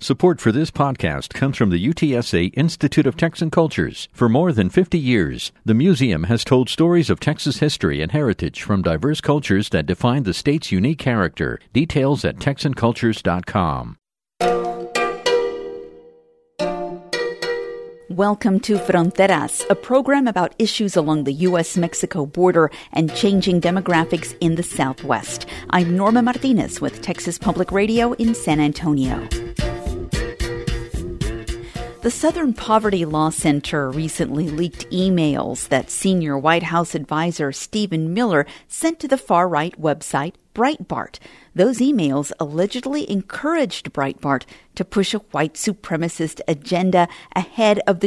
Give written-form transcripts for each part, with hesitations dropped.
Support for this podcast comes from the UTSA Institute of Texan Cultures. For more than 50 years, the museum has told stories of Texas history and heritage from diverse cultures that define the state's unique character. Details at TexanCultures.com. Welcome to Fronteras, a program about issues along the U.S.-Mexico border and changing demographics in the Southwest. I'm Norma Martinez with Texas Public Radio in San Antonio. The Southern Poverty Law Center recently leaked emails that senior White House advisor Stephen Miller sent to the far-right website Breitbart. Those emails allegedly encouraged Breitbart to push a white supremacist agenda ahead of the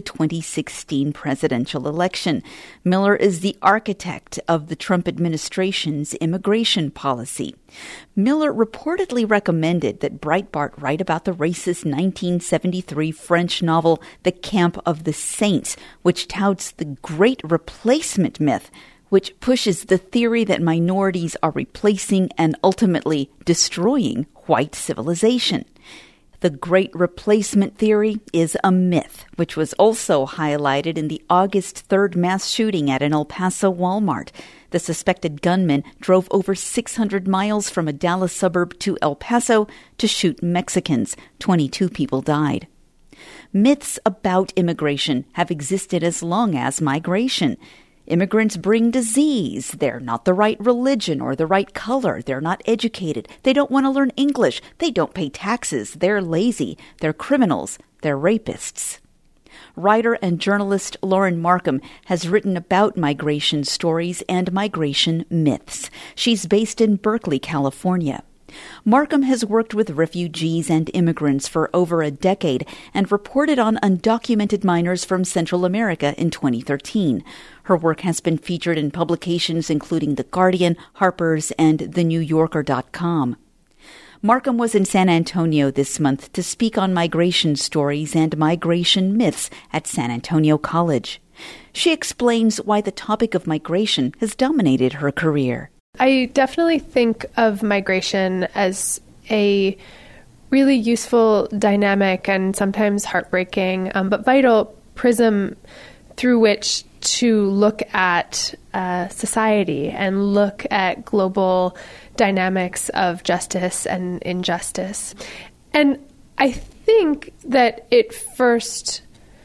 2016 presidential election. Miller is the architect of the Trump administration's immigration policy. Miller reportedly recommended that Breitbart write about the racist 1973 French novel The Camp of the Saints, which touts the Great Replacement myth, which pushes the theory that minorities are replacing and ultimately destroying white civilization. The Great Replacement theory is a myth, which was also highlighted in the August 3rd mass shooting at an El Paso Walmart. The suspected gunman drove over 600 miles from a Dallas suburb to El Paso to shoot Mexicans. 22 people died. Myths about immigration have existed as long as migration. Immigrants bring disease. They're not the right religion or the right color. They're not educated. They don't want to learn English. They don't pay taxes. They're lazy. They're criminals. They're rapists. Writer and journalist Lauren Markham has written about migration stories and migration myths. She's based in Berkeley, California. Markham has worked with refugees and immigrants for over a decade and reported on undocumented minors from Central America in 2013. Her work has been featured in publications including The Guardian, Harper's, and TheNewYorker.com. Markham was in San Antonio this month to speak on migration stories and migration myths at San Antonio College. She explains why the topic of migration has dominated her career. I definitely think of migration as a really useful, dynamic, and sometimes heartbreaking, but vital prism through which to look at society and look at global dynamics of justice and injustice. And I think that it first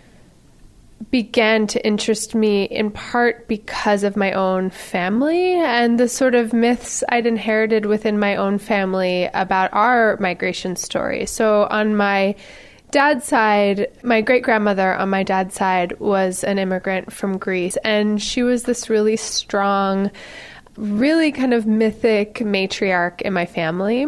began to interest me in part because of my own family and the sort of myths I'd inherited within my own family about our migration story. So on my dad's side, my great-grandmother on my dad's side was an immigrant from Greece, and she was this really strong, really kind of mythic matriarch in my family.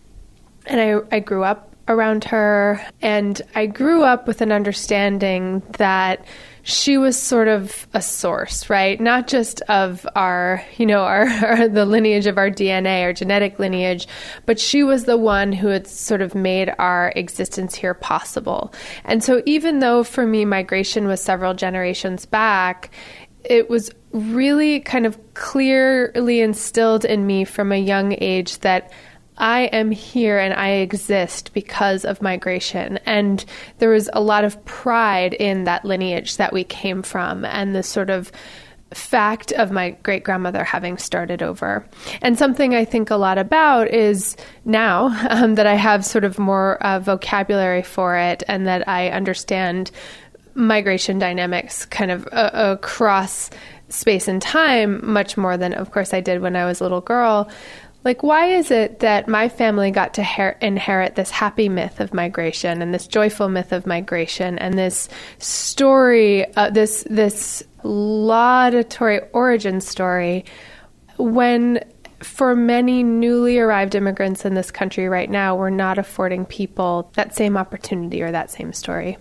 And I grew up around her, and I grew up with an understanding that she was sort of a source, right? Not just of our the lineage of our DNA, our genetic lineage, but she was the one who had sort of made our existence here possible. And so even though for me migration was several generations back, it was really kind of clearly instilled in me from a young age that I am here and I exist because of migration. And there was a lot of pride in that lineage that we came from and the sort of fact of my great-grandmother having started over. And something I think a lot about is now that I have sort of more vocabulary for it and that I understand migration dynamics kind of across space and time much more than, of course, I did when I was a little girl. Like, why is it that my family got to inherit this happy myth of migration and this joyful myth of migration and this story, this laudatory origin story, when for many newly arrived immigrants in this country right now, we're not affording people that same opportunity or that same story?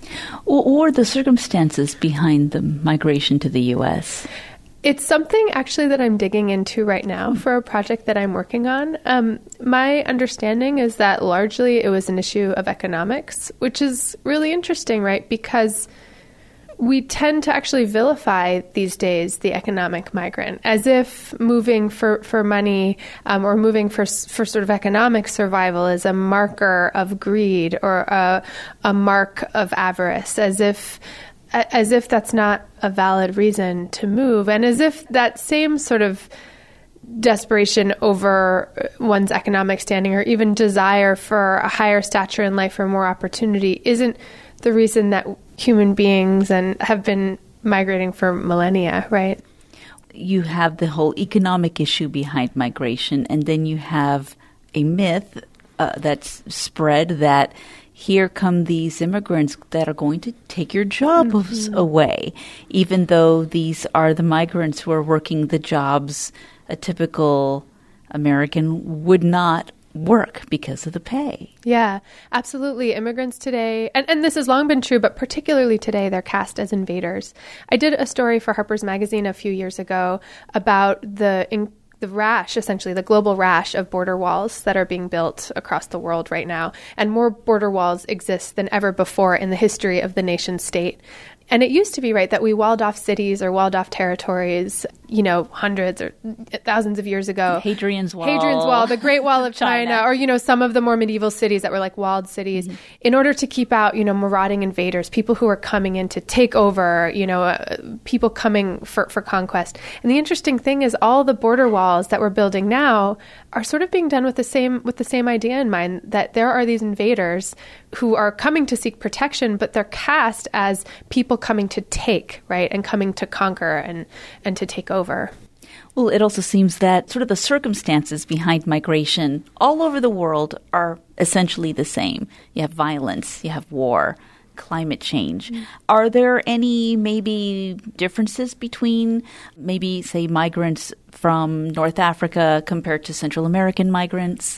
Or the circumstances behind the migration to the U.S.? It's something actually that I'm digging into right now for a project that I'm working on. My understanding is that largely it was an issue of economics, which is really interesting, right? Because we tend to actually vilify these days the economic migrant, as if moving for money or moving for sort of economic survival is a marker of greed or a mark of avarice, as if that's not a valid reason to move, and as if that same sort of desperation over one's economic standing or even desire for a higher stature in life or more opportunity isn't the reason that human beings and have been migrating for millennia, right? You have the whole economic issue behind migration, and then you have a myth that's spread that here come these immigrants that are going to take your jobs away, even though these are the migrants who are working the jobs a typical American would not work because of the pay. Yeah, absolutely. Immigrants today, and this has long been true, but particularly today, they're cast as invaders. I did a story for Harper's Magazine a few years ago about the rash, essentially the global rash of border walls that are being built across the world right now. And more border walls exist than ever before in the history of the nation state. And it used to be, right, that we walled off cities or walled off territories, hundreds or thousands of years ago. Hadrian's Wall, the Great Wall of China, or, some of the more medieval cities that were like walled cities, in order to keep out, marauding invaders, people who are coming in to take over, people coming for conquest. And the interesting thing is all the border walls that we're building now are sort of being done with the same idea in mind, that there are these invaders who are coming to seek protection, but they're cast as people coming to take, right, and coming to conquer and to take over. Well, it also seems that sort of the circumstances behind migration all over the world are essentially the same. You have violence, you have war, climate change. Are there any maybe differences between maybe, say, migrants from North Africa compared to Central American migrants?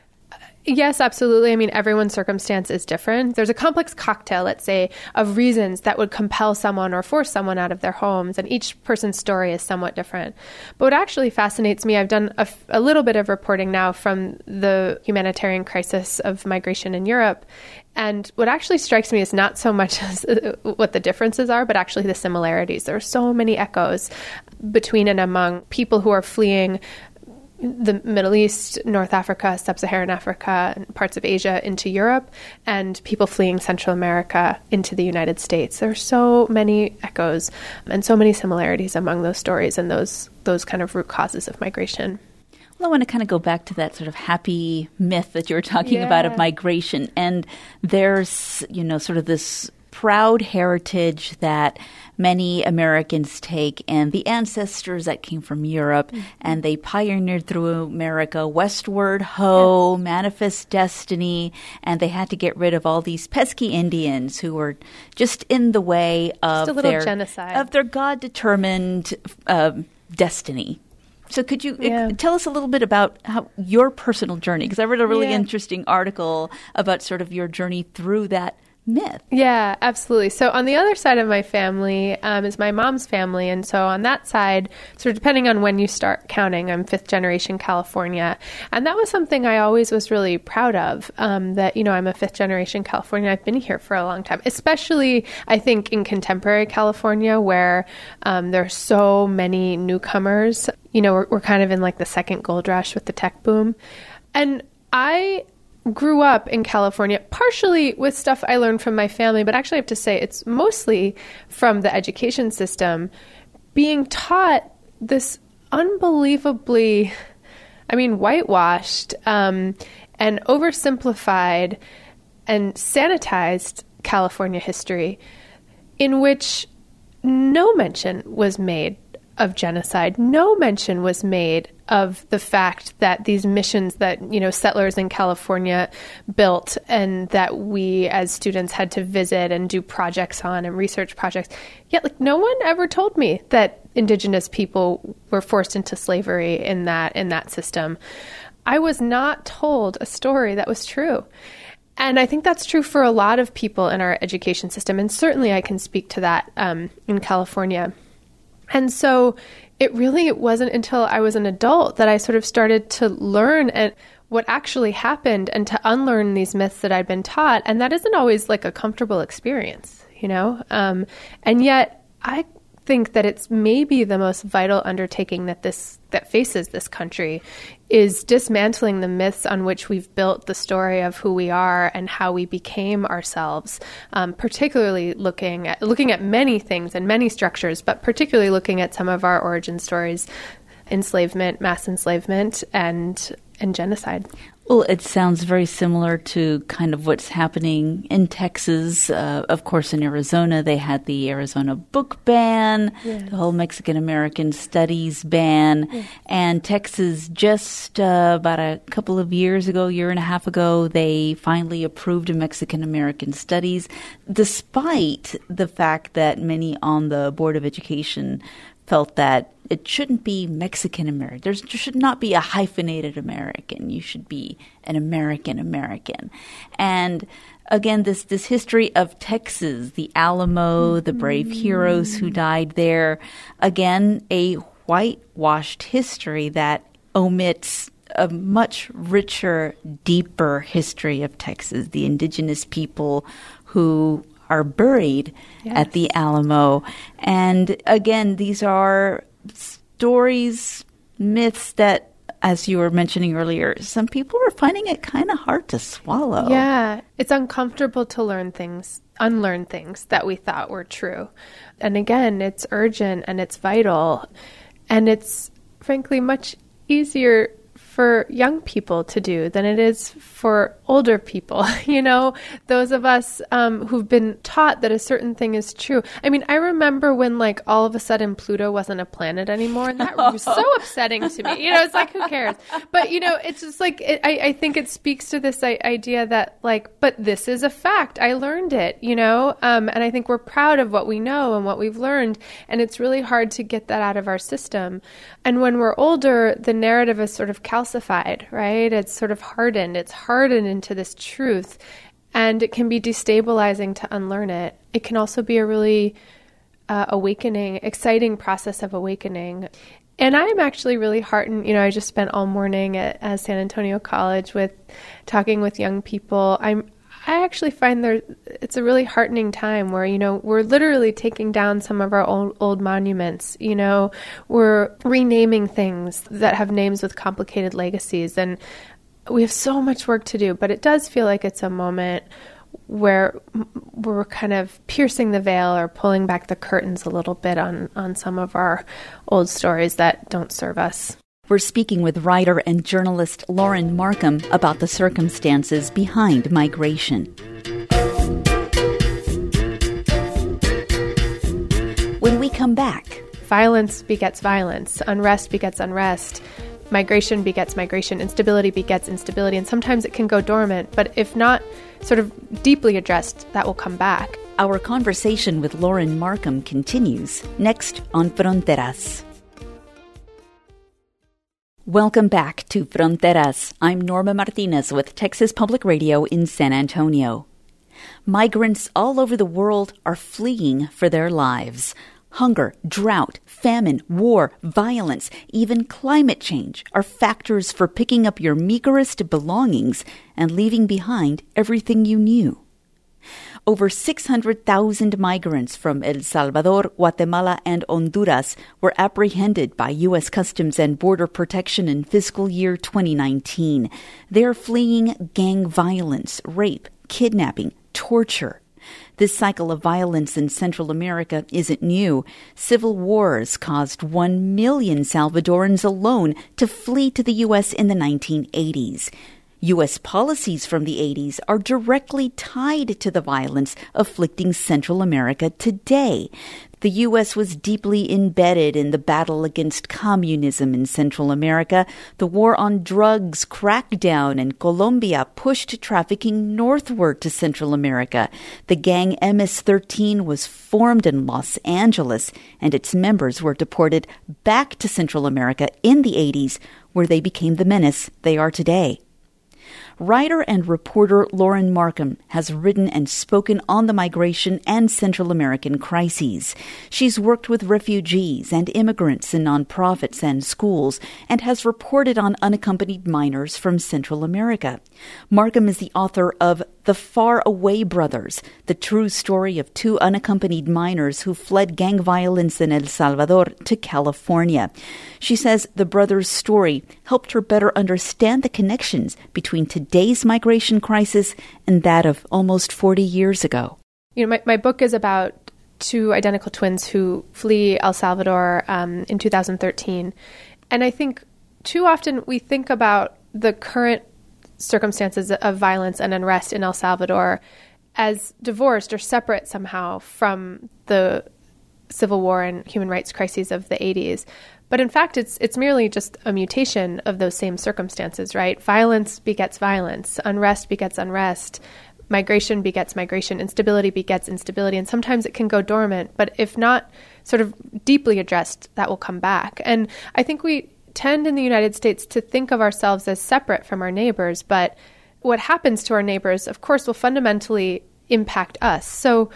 Yes, absolutely. I mean, everyone's circumstance is different. There's a complex cocktail, let's say, of reasons that would compel someone or force someone out of their homes, and each person's story is somewhat different. But what actually fascinates me, I've done a little bit of reporting now from the humanitarian crisis of migration in Europe, and what actually strikes me is not so much as what the differences are, but actually the similarities. There are so many echoes between and among people who are fleeing the Middle East, North Africa, Sub-Saharan Africa, and parts of Asia into Europe, and people fleeing Central America into the United States. There are so many echoes and so many similarities among those stories and those kind of root causes of migration. Well, I want to kind of go back to that sort of happy myth that you were talking about of migration. And there's, sort of this proud heritage that many Americans take, and the ancestors that came from Europe, and they pioneered through America, westward ho, manifest destiny, and they had to get rid of all these pesky Indians who were just in the way of genocide of their God-determined destiny. So could you tell us a little bit about your personal journey? Because I read a really interesting article about sort of your journey through that myth. Yeah, absolutely. So on the other side of my family is my mom's family. And so on that side, sort of depending on when you start counting, I'm fifth generation California. And that was something I always was really proud of, that, I'm a fifth generation Californian. I've been here for a long time, especially I think in contemporary California where there are so many newcomers. We're kind of in like the second gold rush with the tech boom. And I grew up in California, partially with stuff I learned from my family, but actually I have to say it's mostly from the education system, being taught this unbelievably, whitewashed and oversimplified and sanitized California history in which no mention was made of genocide. No mention was made of the fact that these missions that, settlers in California built and that we as students had to visit and do projects on and research projects. Yet, no one ever told me that indigenous people were forced into slavery in that system. I was not told a story that was true. And I think that's true for a lot of people in our education system. And certainly I can speak to that in California. And so it wasn't until I was an adult that I sort of started to learn what actually happened and to unlearn these myths that I'd been taught. And that isn't always like a comfortable experience, you know? And yet I think that it's maybe the most vital undertaking that faces this country is dismantling the myths on which we've built the story of who we are and how we became ourselves, particularly looking at many things and many structures, but particularly looking at some of our origin stories, enslavement, mass enslavement, and genocide. Well, it sounds very similar to kind of what's happening in Texas. Of course, in Arizona, they had the Arizona book ban, yes, the whole Mexican-American studies ban. Yes. And Texas, just about a couple of years ago, year and a half ago, they finally approved Mexican-American studies, despite the fact that many on the Board of Education felt that it shouldn't be Mexican-American. There should not be a hyphenated American. You should be an American-American. And again, this history of Texas, the Alamo, the brave heroes who died there, again, a whitewashed history that omits a much richer, deeper history of Texas, the indigenous people who are buried, yes, at the Alamo. And again, these are stories, myths that, as you were mentioning earlier, some people are finding it kind of hard to swallow. Yeah, it's uncomfortable to unlearn things that we thought were true. And again, it's urgent and it's vital. And it's frankly much easier for young people to do than it is for older people, you know, those of us who've been taught that a certain thing is true. I mean, I remember when like all of a sudden Pluto wasn't a planet anymore, and that was so upsetting to me. You know, it's like, who cares? But, you know, it's just like, I think it speaks to this idea that like, but this is a fact. I learned it, you know, and I think we're proud of what we know and what we've learned. And it's really hard to get that out of our system. And when we're older, the narrative is sort of calcified, right? It's sort of hardened. It's hardened into this truth, and it can be destabilizing to unlearn it. It can also be a really exciting process of awakening. And I'm actually really heartened. You know, I just spent all morning at San Antonio College talking with young people. I actually find it's a really heartening time where, you know, we're literally taking down some of our old monuments. You know, we're renaming things that have names with complicated legacies, and we have so much work to do. But it does feel like it's a moment where we're kind of piercing the veil or pulling back the curtains a little bit on some of our old stories that don't serve us. We're speaking with writer and journalist Lauren Markham about the circumstances behind migration. When we come back, violence begets violence, unrest begets unrest, migration begets migration, instability begets instability, and sometimes it can go dormant, but if not sort of deeply addressed, that will come back. Our conversation with Lauren Markham continues next on Fronteras. Welcome back to Fronteras. I'm Norma Martinez with Texas Public Radio in San Antonio. Migrants all over the world are fleeing for their lives. Hunger, drought, famine, war, violence, even climate change are factors for picking up your meagerest belongings and leaving behind everything you knew. Over 600,000 migrants from El Salvador, Guatemala, and Honduras were apprehended by U.S. Customs and Border Protection in fiscal year 2019. They're fleeing gang violence, rape, kidnapping, torture. This cycle of violence in Central America isn't new. Civil wars caused 1 million Salvadorans alone to flee to the U.S. in the 1980s. U.S. policies from the 80s are directly tied to the violence afflicting Central America today. The U.S. was deeply embedded in the battle against communism in Central America. The war on drugs crackdown in Colombia pushed trafficking northward to Central America. The gang MS-13 was formed in Los Angeles, and its members were deported back to Central America in the 80s, where they became the menace they are today. Writer and reporter Lauren Markham has written and spoken on the migration and Central American crises. She's worked with refugees and immigrants in nonprofits and schools and has reported on unaccompanied minors from Central America. Markham is the author of The Far Away Brothers, the true story of two unaccompanied minors who fled gang violence in El Salvador to California. She says the brothers' story helped her better understand the connections between today's migration crisis and that of almost 40 years ago. You know, my book is about two identical twins who flee El Salvador in 2013. And I think too often we think about the current circumstances of violence and unrest in El Salvador as divorced or separate somehow from the civil war and human rights crises of the 80s. But in fact, it's merely just a mutation of those same circumstances, right? Violence begets violence, unrest begets unrest, migration begets migration, instability begets instability, and sometimes it can go dormant, but if not sort of deeply addressed, that will come back. And I think we tend in the United States to think of ourselves as separate from our neighbors, but what happens to our neighbors, of course, will fundamentally impact us. So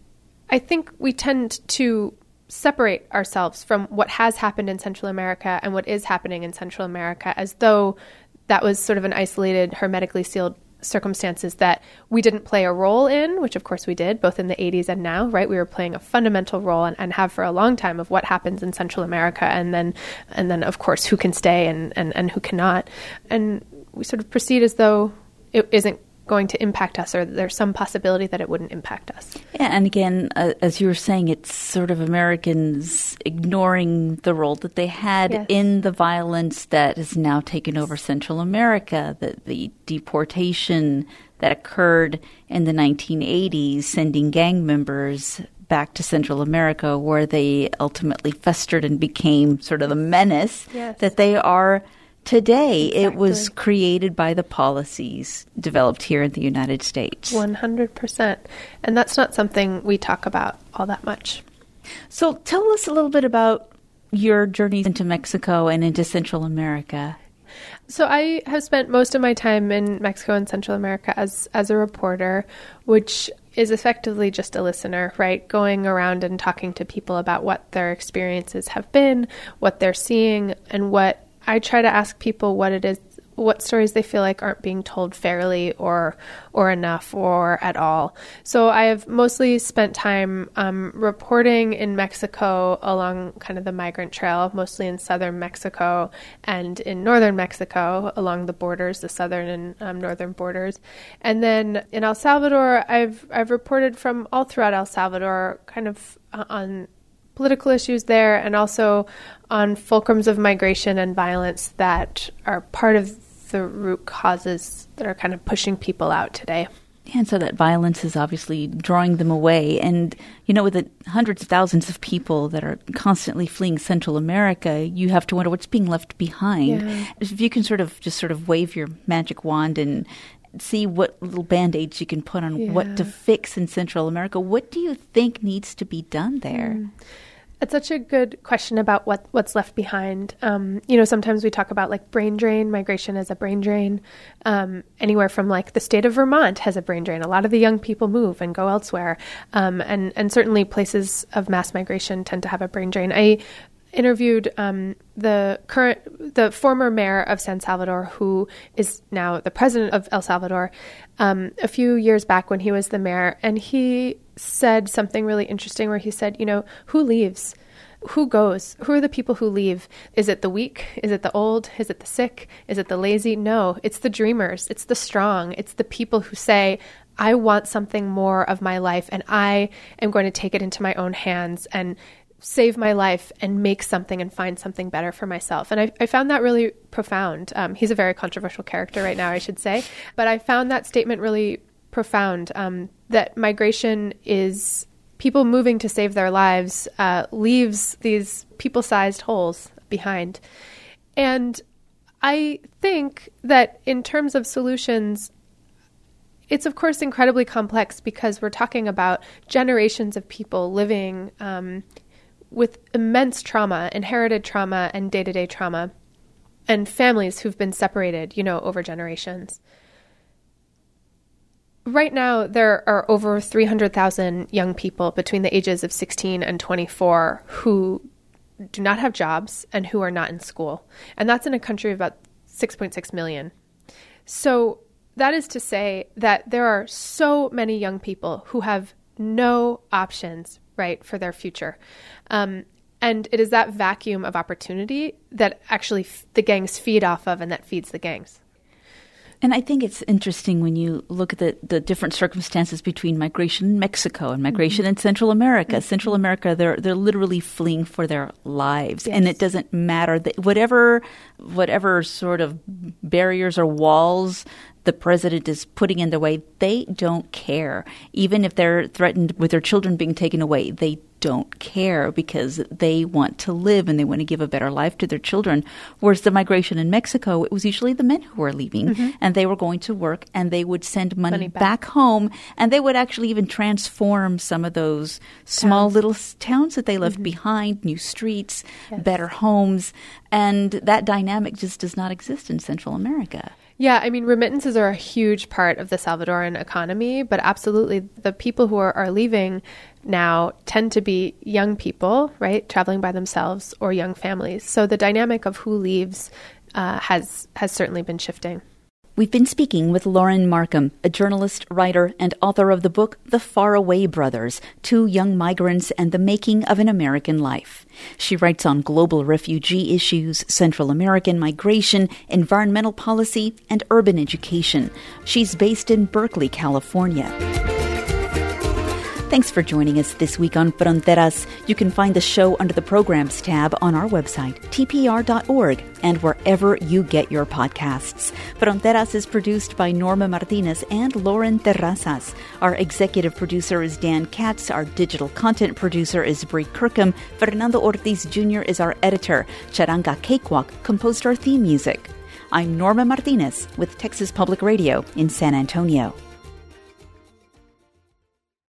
I think we tend to separate ourselves from what has happened in Central America and what is happening in Central America as though that was sort of an isolated, hermetically sealed circumstances that we didn't play a role in, which of course we did, both in the 80s and now, right? We were playing a fundamental role and have for a long time of what happens in Central America and then of course who can stay and who cannot. And we sort of proceed as though it isn't going to impact us, or there's some possibility that it wouldn't impact us. Yeah, and again, as you were saying, it's sort of Americans ignoring the role that they had in the violence that has now taken over Central America, the deportation that occurred in the 1980s, sending gang members back to Central America, where they ultimately festered and became sort of the menace that they are today. Exactly. It was created by the policies developed here in the United States. 100%. And that's not something we talk about all that much. So tell us a little bit about your journeys into Mexico and into Central America. So I have spent most of my time in Mexico and Central America as a reporter, which is effectively just a listener, right? Going around and talking to people about what their experiences have been, what they're seeing, and what I try to ask people what it is, what stories they feel like aren't being told fairly or enough or at all. So I have mostly spent time reporting in Mexico along kind of the migrant trail, mostly in southern Mexico and in northern Mexico along the borders, the southern and northern borders. And then in El Salvador, I've reported from all throughout El Salvador, kind of on political issues there, and also on fulcrums of migration and violence that are part of the root causes that are kind of pushing people out today. And so that violence is obviously drawing them away. And, you know, with the hundreds of thousands of people that are constantly fleeing Central America, you have to wonder what's being left behind. Yeah. If you can sort of wave your magic wand and see what little Band-Aids you can put on what to fix in Central America, what do you think needs to be done there? It's such a good question about what's left behind. You know, sometimes we talk about like brain drain, migration as a brain drain. Anywhere from like the state of Vermont has a brain drain. A lot of the young people move and go elsewhere. And certainly places of mass migration tend to have a brain drain. I interviewed the former mayor of San Salvador, who is now the president of El Salvador, a few years back when he was the mayor, and he said something really interesting where he said, you know, who leaves? Who goes? Who are the people who leave? Is it the weak? Is it the old? Is it the sick? Is it the lazy? No, it's the dreamers. It's the strong. It's the people who say, I want something more of my life, and I am going to take it into my own hands and save my life and make something and find something better for myself. And I found that really profound. He's a very controversial character right now, I should say. But I found that statement really profound, that migration is people moving to save their lives, leaves these people-sized holes behind. And I think that in terms of solutions, it's of course incredibly complex because we're talking about generations of people living with immense trauma, inherited trauma and day-to-day trauma, and families who've been separated, you know, over generations. Right now, there are over 300,000 young people between the ages of 16 and 24 who do not have jobs and who are not in school. And that's in a country of about 6.6 million. So that is to say that there are so many young people who have no options, right, for their future. And it is that vacuum of opportunity that actually the gangs feed off of and that feeds the gangs. And I think it's interesting when you look at the different circumstances between migration in Mexico and migration in Central America. Central America, they're literally fleeing for their lives. Yes. And it doesn't matter that whatever sort of barriers or walls the president is putting in their way, they don't care. Even if they're threatened with their children being taken away, they don't care because they want to live and they want to give a better life to their children. Whereas the migration in Mexico, it was usually the men who were leaving and they were going to work and they would send money back home, and they would actually even transform some of those small little towns that they left behind, new streets, better homes. And that dynamic just does not exist in Central America. Yeah, I mean, remittances are a huge part of the Salvadoran economy, but absolutely the people who are leaving now tend to be young people, right, traveling by themselves, or young families. So the dynamic of who leaves has certainly been shifting. We've been speaking with Lauren Markham, a journalist, writer, and author of the book The Faraway Brothers, Two Young Migrants and the Making of an American Life. She writes on global refugee issues, Central American migration, environmental policy, and urban education. She's based in Berkeley, California. Thanks for joining us this week on Fronteras. You can find the show under the Programs tab on our website, tpr.org, and wherever you get your podcasts. Fronteras is produced by Norma Martinez and Lauren Terrazas. Our executive producer is Dan Katz. Our digital content producer is Brie Kirkham. Fernando Ortiz Jr. is our editor. Charanga Cakewalk composed our theme music. I'm Norma Martinez with Texas Public Radio in San Antonio.